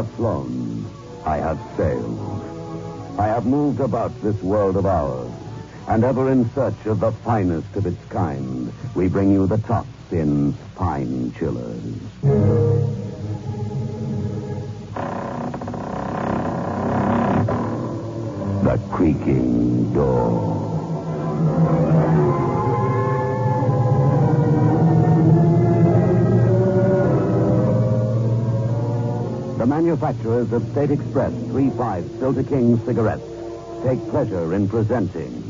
flown. I have sailed. I have moved about this world of ours. And ever in search of the finest of its kind, we bring you the tops in Spine Chillers. The creaking door. The manufacturers of State Express 3-5 Filter King cigarettes take pleasure in presenting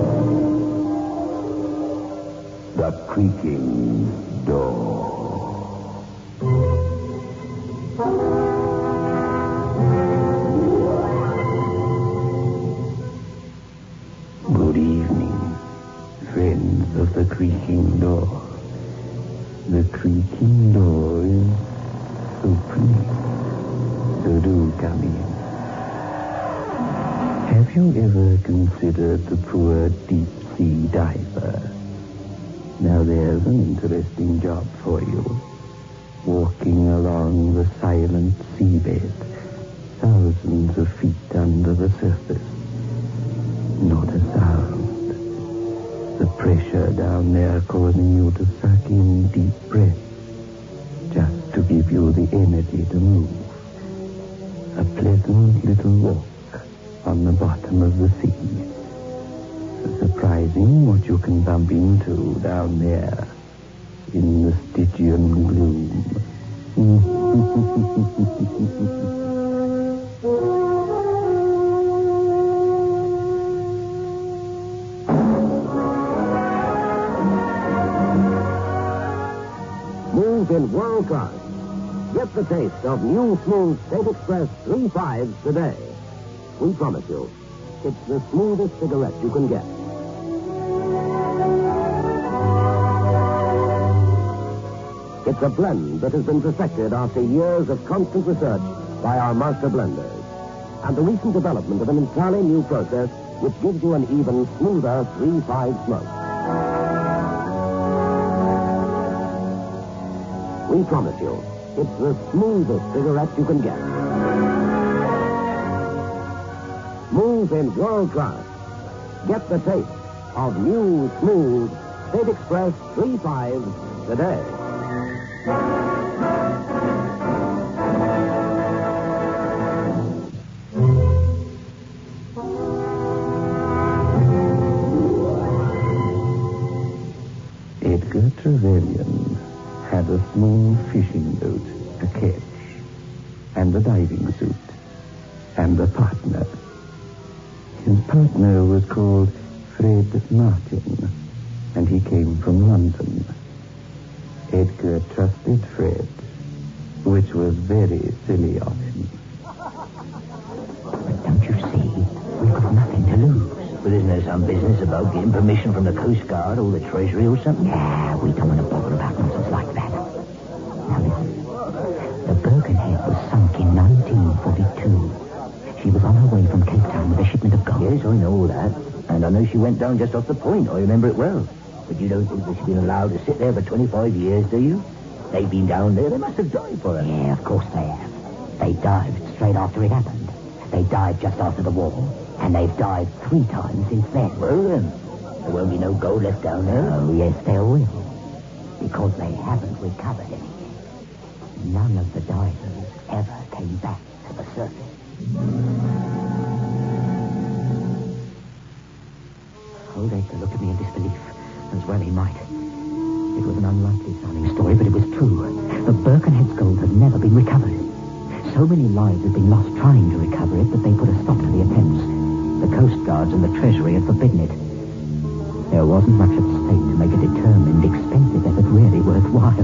The Creaking Door. Good evening, friends of The Creaking Door. The creaking door is opening, so do come in. Have you ever considered the poor deep-sea diver? Now there's an interesting job for you. Walking along the silent seabed, thousands of feet under the surface. Not a sound. The pressure down there causing you to suck in deep breaths, just to give you the energy to move. A pleasant little walk on the bottom of the sea. Surprising what you can bump into down there in the Stygian gloom. Move in world class. Get the taste of new smooth State Express 3-5s today. We promise you, it's the smoothest cigarette you can get. It's a blend that has been perfected after years of constant research by our master blenders. And the recent development of an entirely new process which gives you an even smoother 3-5 smoke. We promise you, it's the smoothest cigarette you can get. Move in world class. Get the taste of new, smooth State Express 3-5s today. Edgar Trevelyan had a small fishing boat, a ketch, and a diving suit, and a partner. His partner was called Fred Martin, and he came from London. Edgar trusted Fred, which was very silly of him. But don't you see? We've got nothing to lose. But isn't there some business about getting permission from the Coast Guard or the Treasury or something? Yeah, we don't want to bother about nonsense like that. Now listen. The Birkenhead was sunk in 1942. She was on her way from Cape Town with a shipment of gold. Yes, I know all that. And I know she went down just off the point. I remember it well. But you don't think that she's been allowed to sit there for 25 years, do you? They've been down there. They must have died for her. Yeah, of course they have. They dived straight after it happened. They dived just after the war. And they've dived 3 times since then. Well, then, there won't be no gold left down there. Oh, yes, there will. Because they haven't recovered any. None of the divers ever came back to the surface. Old Edgar looked at me in disbelief, as well he might. It was an unlikely sounding story, but it was true. The Birkenhead's gold had never been recovered. So many lives had been lost trying to recover it that they put a stop to the attempts. The Coast Guards and the Treasury had forbidden it. There wasn't much at stake to make a determined, expensive effort really worthwhile.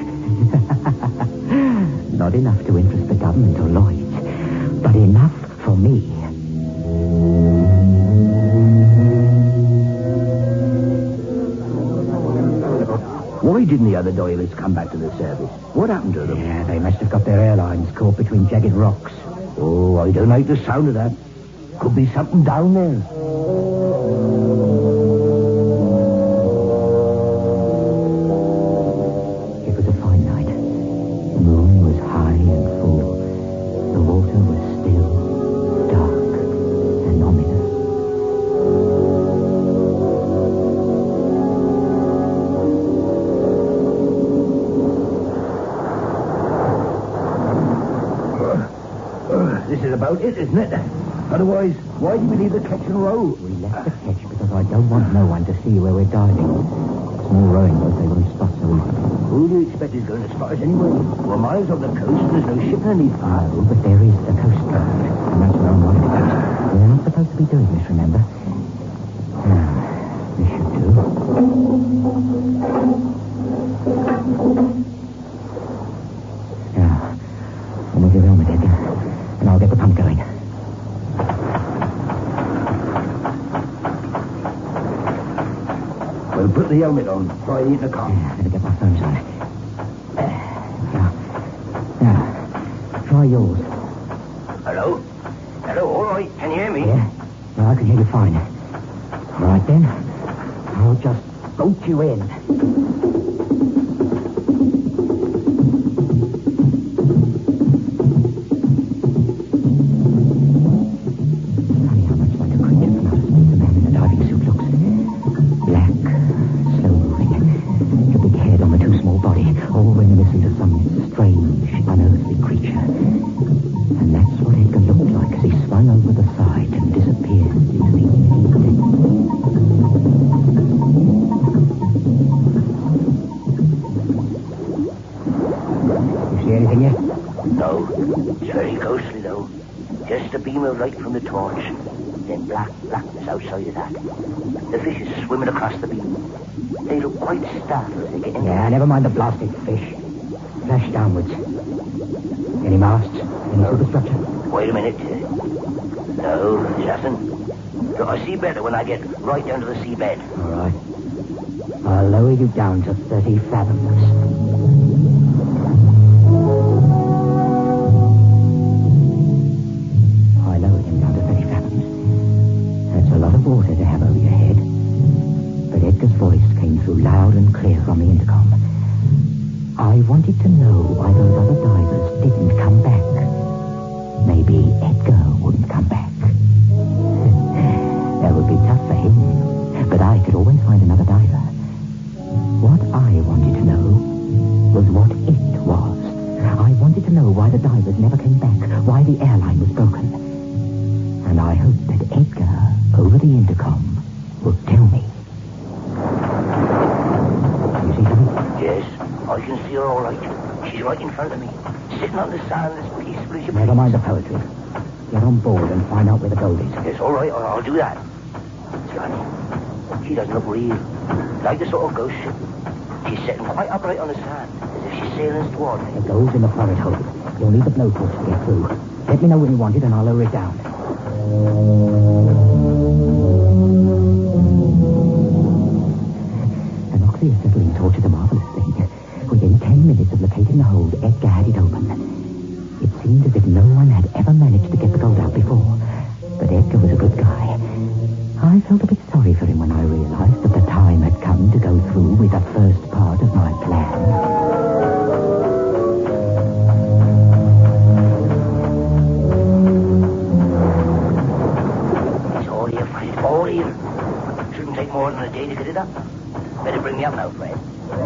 Not enough to interest the government or Lloyd's, but enough for me. Why didn't the other divers come back to the surface? What happened to them? Yeah, they must have got their airlines caught between jagged rocks. Oh, I don't like the sound of that. Could be something down there. It was a fine night. The moon was high and full. The This is about it, isn't it? Otherwise, why did we leave the ketch and row? We left the ketch because I don't want no one to see where we're diving. Small rowing boats, they won't spot so easily. Who do you expect is going to spot us anyway? We're miles off the coast and there's no ship underneath. Oh, but there is the Coast Guard, and that's where I'm wanted to go. We're not supposed to be doing this, remember? Now, this should do. Now, remove your helmet, Edgar, and I'll get the pump going. Well, put the helmet on. Try the intercom. Yeah, better get my phones on. Now, try yours. Hello? Hello, all right. Can you hear me? Yeah? No, I can hear you fine. All right, then. I'll just bolt you in. Funny how much like a creature from outer space the man in the diving suit looks. Black, slow-moving. The big head on the too small body, all reminiscent of some strange, unearthly creature. And that's what Edgar looked like as he swung over the side and disappeared into the evening. You see anything yet? No. It's very ghostly, though. Just a beam of light from the torch. Then blackness outside of that. The fish is swimming across the beam. They look quite startled as they get in. Yeah, never mind the blasted fish. Flash downwards. Any masts? Any superstructure? Wait a minute. No, there's nothing. Look, I see better when I get right down to the seabed. All right. I'll lower you down to 30 fathoms. I lowered him down to 30 fathoms. That's a lot of water to have over your head. But Edgar's voice came through loud and clear from the intercom. I wanted to know why those other divers didn't come back. Maybe Edgar wouldn't come back. That would be tough for him, but I could always find another diver. What I wanted to know was what it was. I wanted to know why the divers never came back, why the airline was broken. And I hoped that Edgar, over the intercom, would tell me. You see something? Yes, I can see her all right. She's right in front of me, sitting on the sand as peaceful as you Never mind the poetry. Get on board and find out where the gold is. Yes, all right, I'll do that. Johnny, she doesn't look real. Like the sort of ghost ship. She's sitting quite upright on the sand, as if she's sailing toward me. The gold's in the forward hold. You'll need the blowtorch to get through. Let me know when you want it and I'll lower it down. An oxy acetylene torch is a marvelous thing. Within 10 minutes of locating the hold, Edgar had it open. It seemed as if no one had ever managed to get the gold out before. But Edgar was a good guy. I felt a bit sorry for him when I realized that the time had come to go through with the first part of my plan. It's all here, Fred. All here. Shouldn't take more than a day to get it up. Better bring me up now, Fred.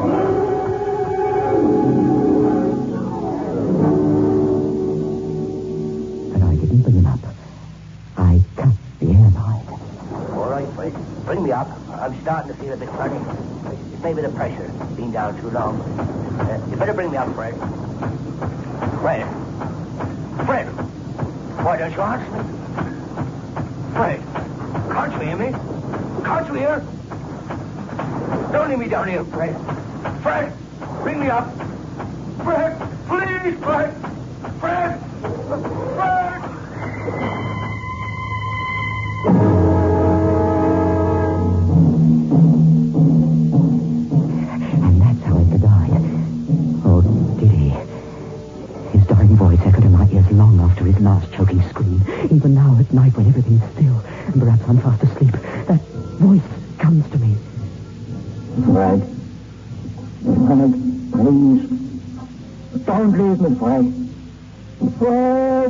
But I didn't bring him up. I cut the airline. All right, Fred. Bring me up. I'm starting to feel a bit funny. It's maybe the pressure. Been down too long. You better bring me up, Fred. Fred. Fred. Why don't you answer me? Fred. Can't you hear me? Can't you hear? Don't leave me down here, Fred. Fred. Bring me up. Fred. Please, Fred. Fred. Fred. And that's how Edgar died. Or did he? His dying voice echoed in my ears long after his last choking scream. Even now at night when everything's still, and perhaps I'm fast asleep, that voice comes to me. Fred. Fred, please. Don't leave me, Fred. Fred.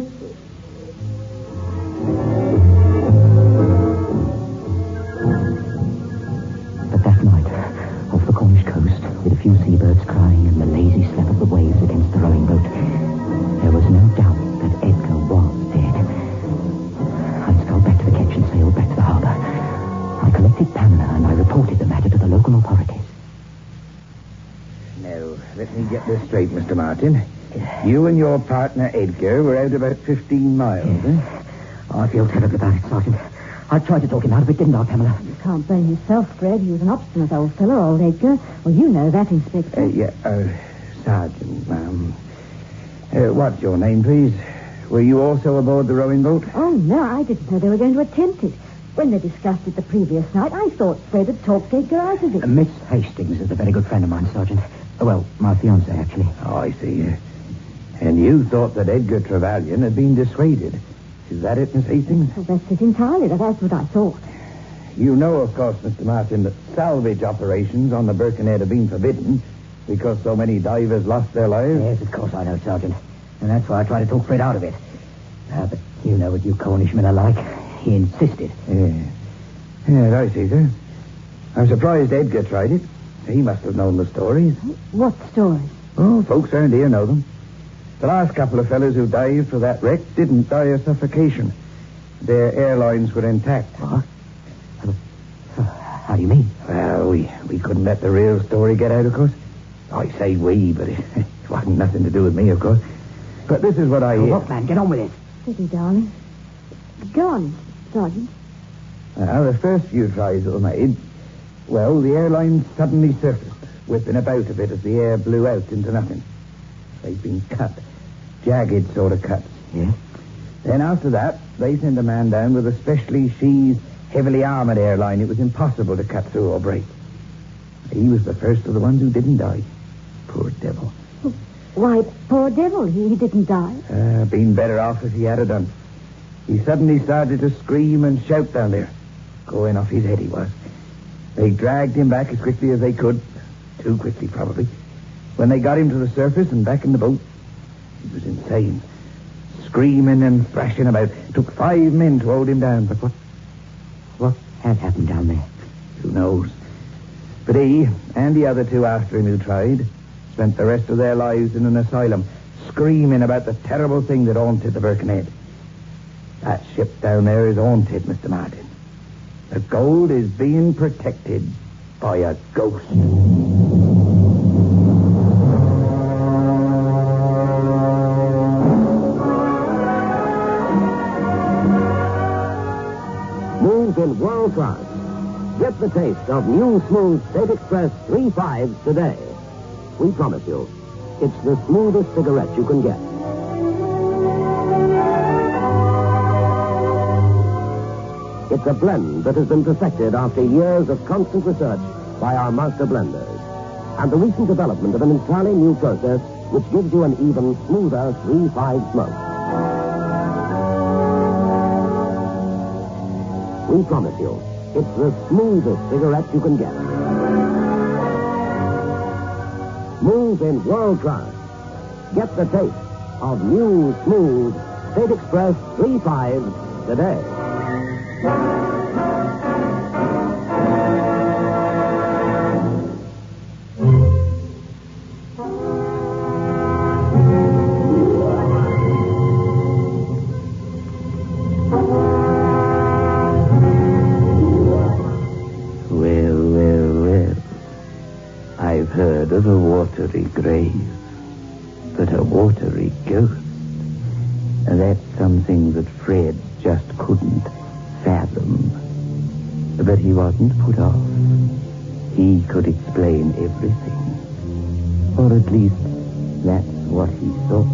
But that night, off the Cornish coast, with a few seabirds crying and the lazy slap of the waves against the rowing boat, there was no doubt that Edgar was straight, Mr. Martin. You and your partner, Edgar, were out about 15 miles, eh? Oh, I feel terribly about it, Sergeant. I tried to talk him out of it, didn't I, Pamela? You can't blame yourself, Fred. He was an obstinate old fellow, old Edgar. Well, you know that, Inspector. Sergeant, ma'am. What's your name, please? Were you also aboard the rowing boat? Oh, no, I didn't know they were going to attempt it. When they discussed it the previous night, I thought Fred had talked Edgar out of it. Miss Hastings is a very good friend of mine, Sergeant. Well, my fiancée, actually. Oh, I see. And you thought that Edgar Trevelyan had been dissuaded. Is that it, Miss Hastings? Well, that's it entirely. That's what I thought. You know, of course, Mr. Martin, that salvage operations on the Birkenhead have been forbidden because so many divers lost their lives. Yes, of course I know, Sergeant. And that's why I tried to talk Fred out of it. But you know what you Cornishmen are like. He insisted. Yeah, I see, sir. I'm surprised Edgar tried it. He must have known the stories. What stories? Oh, folks around here know them. The last couple of fellows who dived for that wreck didn't die of suffocation. Their airlines were intact. What? How do you mean? Well, we couldn't let the real story get out, of course. I say we, but it wasn't nothing to do with me, of course. But this is what I hear. Look, man, get on with it. Steady, darling. Go on, Sergeant. The first few tries that were made, well, the airline suddenly surfaced, whipping about a bit as the air blew out into nothing. They'd been cut. Jagged sort of cuts. Yeah? Then after that, they sent a man down with a specially sheathed, heavily armored airline it was impossible to cut through or break. He was the first of the ones who didn't die. Poor devil. Why, poor devil, he didn't die. Been better off if he had done. He suddenly started to scream and shout down there. Going off his head he was. They dragged him back as quickly as they could. Too quickly, probably. When they got him to the surface and back in the boat, he was insane. Screaming and thrashing about. It took 5 men to hold him down, but What had happened down there? who knows? But he and the other 2 after him who tried spent the rest of their lives in an asylum, screaming about the terrible thing that haunted the Birkenhead. That ship down there is haunted, Mr. Martin. The gold is being protected by a ghost. Move in world class. Get the taste of new smooth State Express 3.5 today. We promise you, it's the smoothest cigarette you can get. It's a blend that has been perfected after years of constant research by our master blenders. And the recent development of an entirely new process which gives you an even smoother 3.5 smoke. We promise you, it's the smoothest cigarette you can get. Smooth in world class. Get the taste of new, smooth State Express 3.5 today. Well. I've heard of a watery grave, but a watery ghost. That's something that Fred just couldn't fathom. But he wasn't put off. He could explain everything. Or at least, that's what he thought.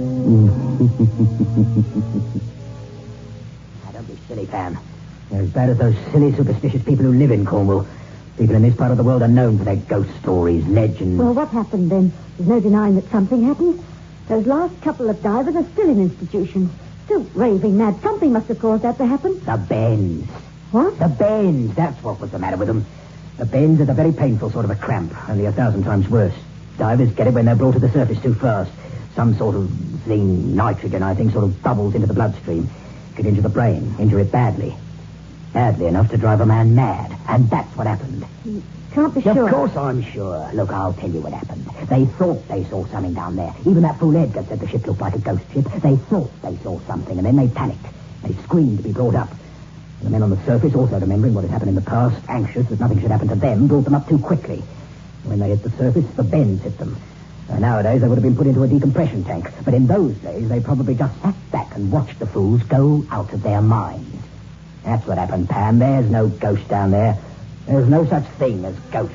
Don't be silly, Pam. They're as bad as those silly, superstitious people who live in Cornwall. People in this part of the world are known for their ghost stories, legends. Well, what happened then? There's no denying that something happened. Those last couple of divers are still in institutions. Still raving mad. Something must have caused that to happen. The bends. What? The bends. That's what was the matter with them. The bends are the very painful sort of a cramp, only 1,000 times worse. Divers get it when they're brought to the surface too fast. Some sort of thing, nitrogen, I think, sort of bubbles into the bloodstream. Get into the brain, injure it badly. Badly enough to drive a man mad. And that's what happened. Can't be sure. Of course I'm sure. Look, I'll tell you what happened. They thought they saw something down there. Even that fool Edgar said the ship looked like a ghost ship. They thought they saw something, and then they panicked. They screamed to be brought up. The men on the surface, also remembering what had happened in the past, anxious that nothing should happen to them, brought them up too quickly. When they hit the surface, the bends hit them. Nowadays, they would have been put into a decompression tank. But in those days, they probably just sat back and watched the fools go out of their minds. That's what happened, Pam. There's no ghost down there. There's no such thing as ghosts.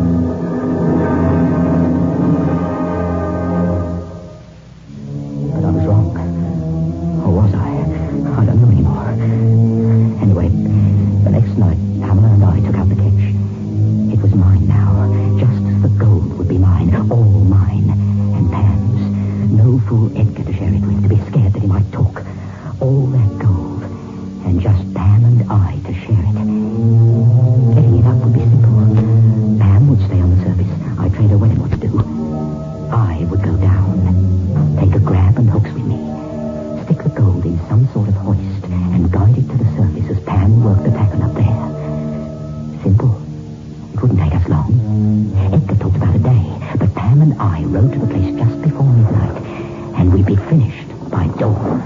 But I was wrong. Or was I? I don't know anymore. Anyway, the next night, Pamela and I took out the catch. It was mine now. Just as the gold would be mine. All mine. And Pam's. No fool Edgar to share it with, to be scared that he might talk. All that gold. And just Pam and I to share it. Getting it up would be simple. Pam would stay on the surface. I'd train her when and what to do. I would go down. Take a grab and hooks with me. Stick the gold in some sort of hoist and guide it to the surface as Pam worked the tackle up there. Simple. It wouldn't take us long. Edgar talked about a day, but Pam and I rode to the place just before midnight, and we'd be finished by dawn.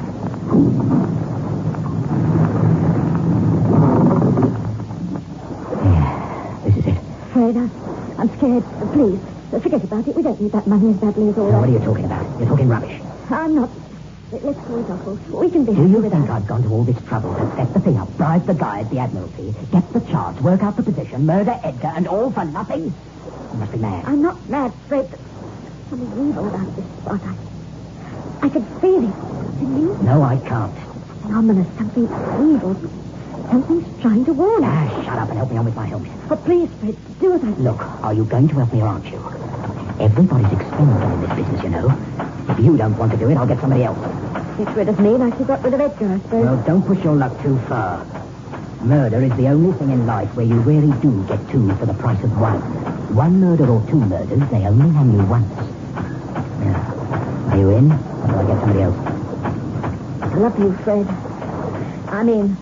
Yeah, this is it. Fred, I'm scared. Please, forget about it. We don't need that money as badly as all Now, that. what are you talking about? You're talking rubbish. I'm not. Let's call it off. We can be Do happy you with think that. I've gone to all this trouble to set the thing up, bribe the guy at the Admiralty, get the charge, work out the position, murder Edgar, and all for nothing? You must be mad. I'm not mad, Fred. Something evil about this spot. I could feel it. Can you? No, I can't. Something ominous, something evil. Something's trying to warn us. Shut up and help me on with my helmet. Oh, please, Fred, do as I say. Look, are you going to help me or aren't you? Everybody's expendable in this business, you know. If you don't want to do it, I'll get somebody else. Get rid of me like you got rid of Edgar, I suppose. Well, don't push your luck too far. Murder is the only thing in life where you really do get two for the price of one. One murder or two murders, they only hang you once. Now, are you in, or do I get somebody else? I love you, Fred. I'm in.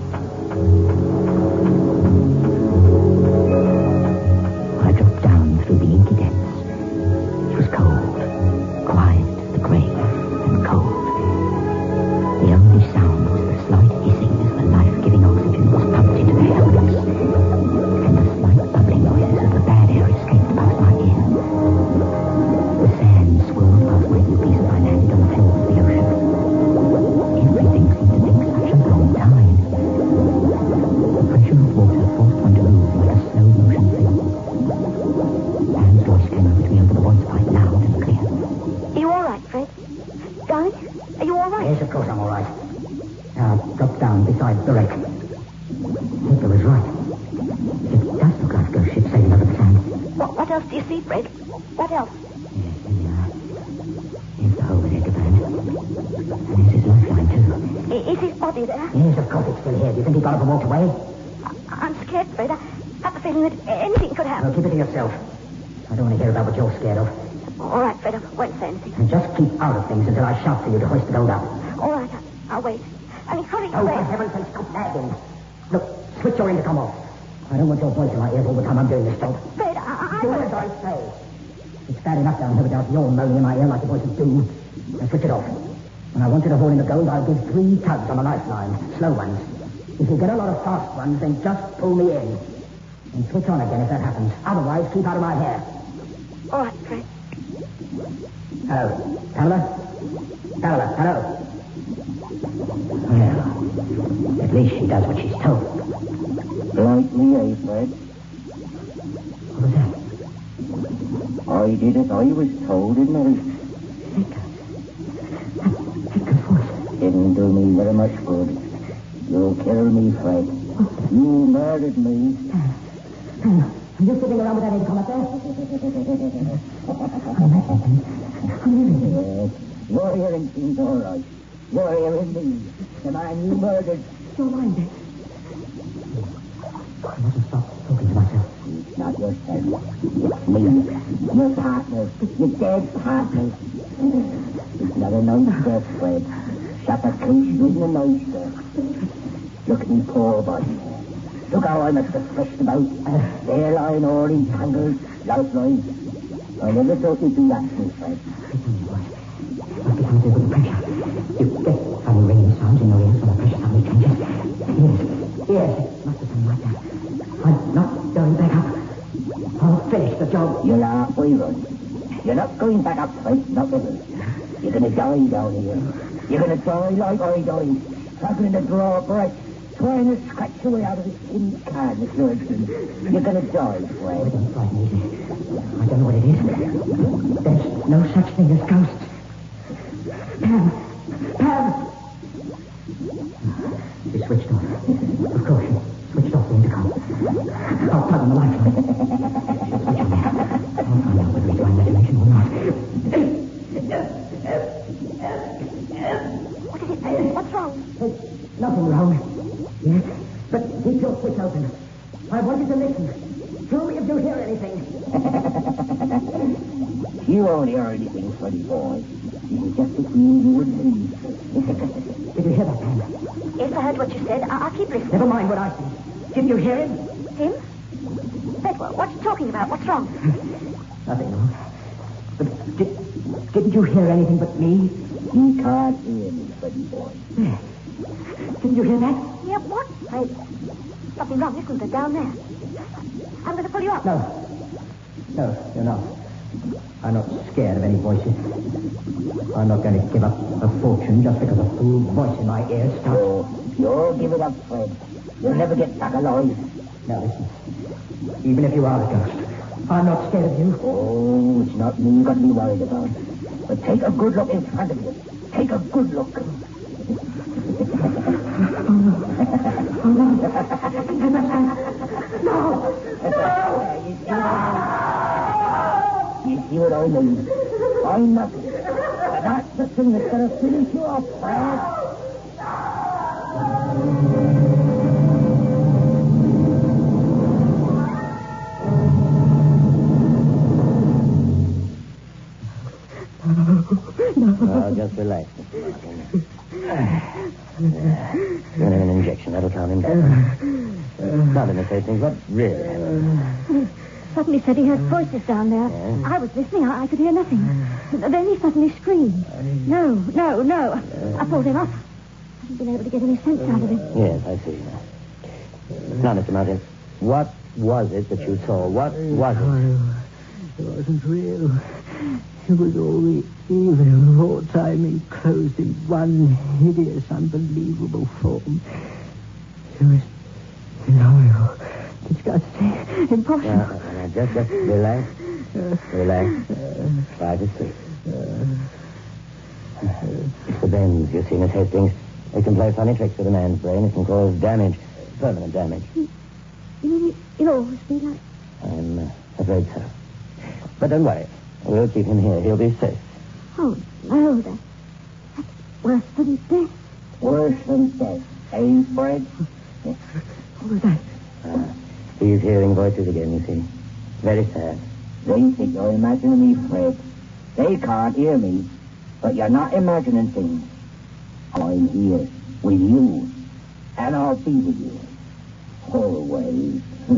I dropped down through the inky depths. It was cold, quiet, the grave, and cold. The only sound was the slight hissing as the life-giving oxygen was pumped into the helmets, and the slight bubbling noises as the bad air escaped past my ear. The sand swirled past my earpiece as I landed on the floor of the ocean. Everything seemed to take such a long time. The pressure of water forced one to move like a slow-motion film. Pam's voice came over to me over the voice pipe, loud and clear. Are you all right, Fred? Darling, are you all right? Yes, of course I'm all right. Now, drop down beside the wreck. Edgar was right. It does look like a ghost ship sailing over the sand. What else do you see, Fred? What else? Yes, there we are. Here's the hole that Edgar burned. And here's his lifeline, too. Is his body there? Yes, of course it's still here. Do you think he got up and walked away? I'm scared, Fred. I have the feeling that anything could Well, happen. keep it to yourself. I don't want to hear about what you're scared of. All right, Fred, I won't say anything. And just keep out of things until I shout for you to hoist the gold up. All right, I'll wait. I mean, hurry, Oh, for Fred. heaven's sake, stop nagging. Look, switch your intercom off. I don't want your voice in my ears all the time I'm doing this job. Fred, Do as I say. It's bad enough down here without your moaning in my ear like your voices do. Now switch it off. When I want you to haul in the gold, I'll give 3 tugs on the lifeline. Slow ones. If you get a lot of fast ones, then just pull me in. And switch on again if that happens. Otherwise, keep out of my hair. All right, Fred. Hello. Pamela? Pamela, hello. Well, at least she does what she's told. Like me, eh, Fred? What was that? I did as I was told, didn't I? Edgar's voice. Didn't do me very much good. You'll kill me, Fred. You murdered me. Are you sitting around with that intercom up there? Yes. Your hearing seems all right. You're hearing me. The man you murdered. Your mind. I mustn't stop talking to myself. It's not yourself. It's me. Your partner. Your dead partner. It's not a nice death, Fred. Shot a case with a nice death. Look at me poor body. Look how I must have fleshed about. There lying all entangled. Lifeline. I never thought you'd do that to me, Fred. Must be something with the pressure. You get funny ringing sounds in your ears when the pressure suddenly changes. Yes, it must have been like that. I'm not going back up. I'll finish the job. You'll halfway run. You're not going back up, Fred. Not ever. You're going to die down here. You're going to die like I died. Struggling to draw a breath. Trying to scratch your way out of this tin can, Mr. Urgent. You're going to die, Fred. Don't frighten me. I don't know what it is. There's no such thing as ghosts. Pam! She switched off. Of course, she switched off the intercom. I'll plug on the light. Switch on there. I'll find out whether it's my imagination or not. What is it? What's wrong? There's nothing wrong. Yes, but keep your switch open. I want you to listen. Tell me if you hear anything. You won't hear anything, Freddy boy. You can just assume you would leave. Did you hear that, Pam? Yes, I heard what you said. I'll keep listening. Never mind what I said. Did you hear him? Him? Fred, what are you talking about? What's wrong? Nothing wrong. But didn't you hear anything but me? You can't hear me, Freddy boy. Didn't you hear that? Yeah, what? Something wrong, isn't there, down there? I'm going to pull you up. No, you're not. I'm not scared of any voices. I'm not going to give up a fortune just because a fool voice in my ear stops. Oh, you'll give it up, Fred. You'll never get back alive. Now listen. Even if you are a ghost, I'm not scared of you. Oh, it's not me you've got to be worried about. But take a good look in front of you. Take a good look. You see what I mean? I'm nothing. But that's the thing that's going to finish you off, Fred. Oh, just relax. Give him an injection. That'll calm him down. Not in the things, but really. Suddenly said he heard voices down there. Yeah. I was listening. I could hear nothing. Then he suddenly screamed. No. I pulled him up. I haven't been able to get any sense out of him. Yes, I see. Now, Mr. Martin, what was it that you saw? What was it? It wasn't real. It was all the evil of all time enclosed in one hideous, unbelievable form. It was horrible, disgusting, impossible. Now, just relax. Relax. Try to sleep. It's the bends you see, Miss Hastings. They can play funny tricks with a man's brain. It can cause damage, permanent damage. You mean it'll always be like... I'm afraid so. But don't worry. We'll keep him here. He'll be safe. Oh, no, that's worse than death. Worse than death. Eh, Fred? What was that? He's hearing voices again, you see. Very sad. They think you're imagining me, Fred. They can't hear me. But you're not imagining things. I'm here with you. And I'll be with you. Always.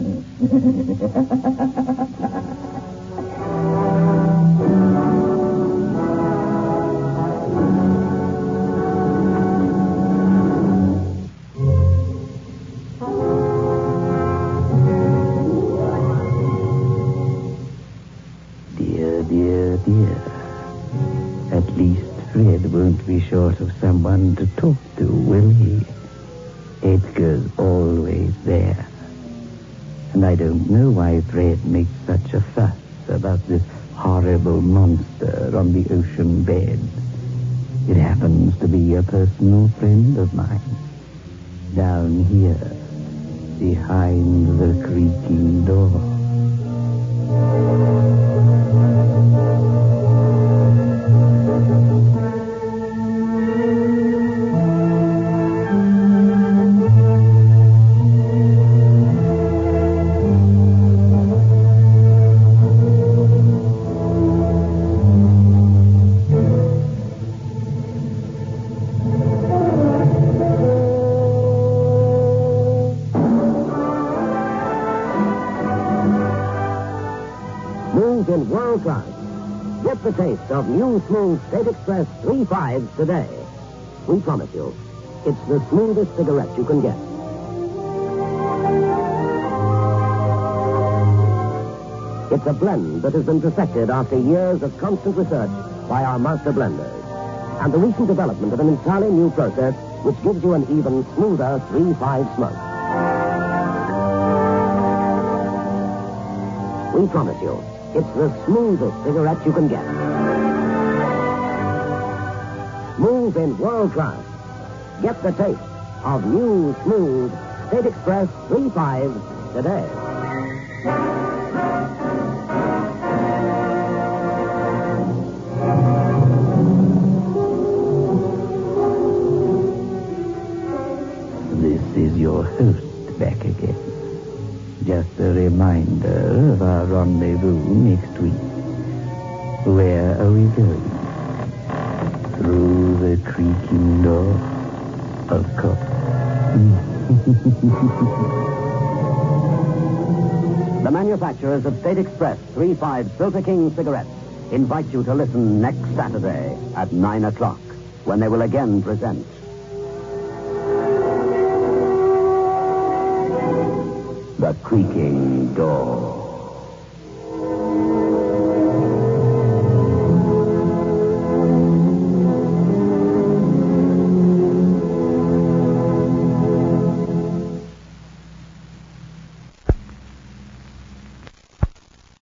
Dear. At least Fred won't be short of someone to talk to, will he? Edgar's always there. And I don't know why Fred makes such a fuss about this horrible monster on the ocean bed. It happens to be a personal friend of mine. Down here, behind the creaking door. In world class. Get the taste of new smooth State Express 3/5 today. We promise you, it's the smoothest cigarette you can get. It's a blend that has been perfected after years of constant research by our master blenders. And the recent development of an entirely new process which gives you an even smoother 3-5 smoke. We promise you, it's the smoothest cigarette you can get. Smooth in world class. Get the taste of new, smooth State Express 3-5 today. This is your host back again. Just a reminder of our rendezvous next week. Where are we going? Through the creaking door? Of course. The manufacturers of State Express 3-5 Filter King cigarettes invite you to listen next Saturday at 9 o'clock when they will again present The Creaking Door.